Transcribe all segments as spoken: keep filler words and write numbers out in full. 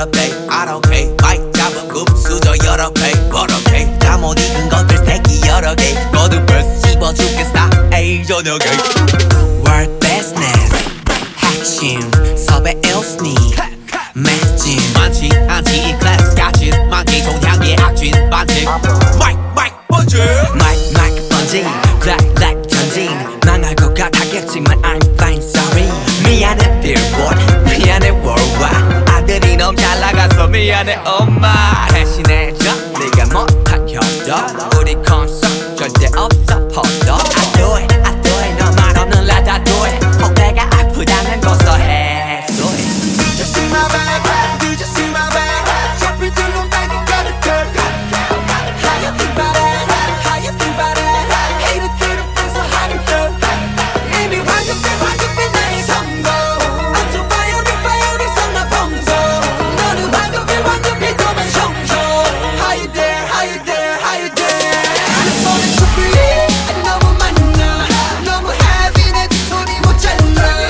여러 배 I don't care 마이크 잡은 급수저 여러 배 But okay 잠못 익은 것들 새끼 여러 개 거듭을 씹어 죽겠다 에이 저녁에 World business 핵심 섭외 일스니 매진 많지 않지 이 클래스 같은 많기 동향의 악진 반칙 마이크 마이크 번지 마이크 마이크 번지 블랙 블랙 전진 망할 것 같았겠지만 I'm fine sorry 미안해 billboard 미안해 worldwide 아들이 너무 잘 나가서 미안해 엄마 대신해줘 네가 못한 효도 우리 콘서트 절대 없어 포도 I do it I do it 너만 없는 날 다 do it 혹 배가 아프다면 고소해 do it Just see my back, you just see my back. 잡힐 줄로 빨리 가득 girl. How you think about it? How you think about it? Hate it, hate it, so hot it girl. 이미 완벽해, 완벽해 나의 성공. I'm so fiery, fiery, 성나 봉송. 너는 완벽해, 완벽해 너만 성공. How you there? How you there? How you there? 내 손에 촛불이 너무 많아. 너무 heavy 내 두 손이 못 잘라.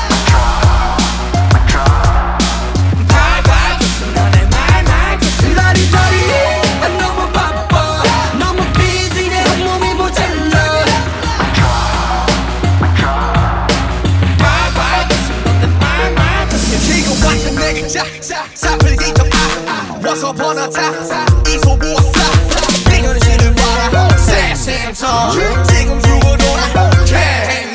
너무 바빠 너무 busy 내 온몸이 모자라 지금 완전 내게 짝짝 사풀기 좀 아. Once upon a time 이 소보았어 내 현실을 봐라 Same same time 지금 죽어도 나 Can't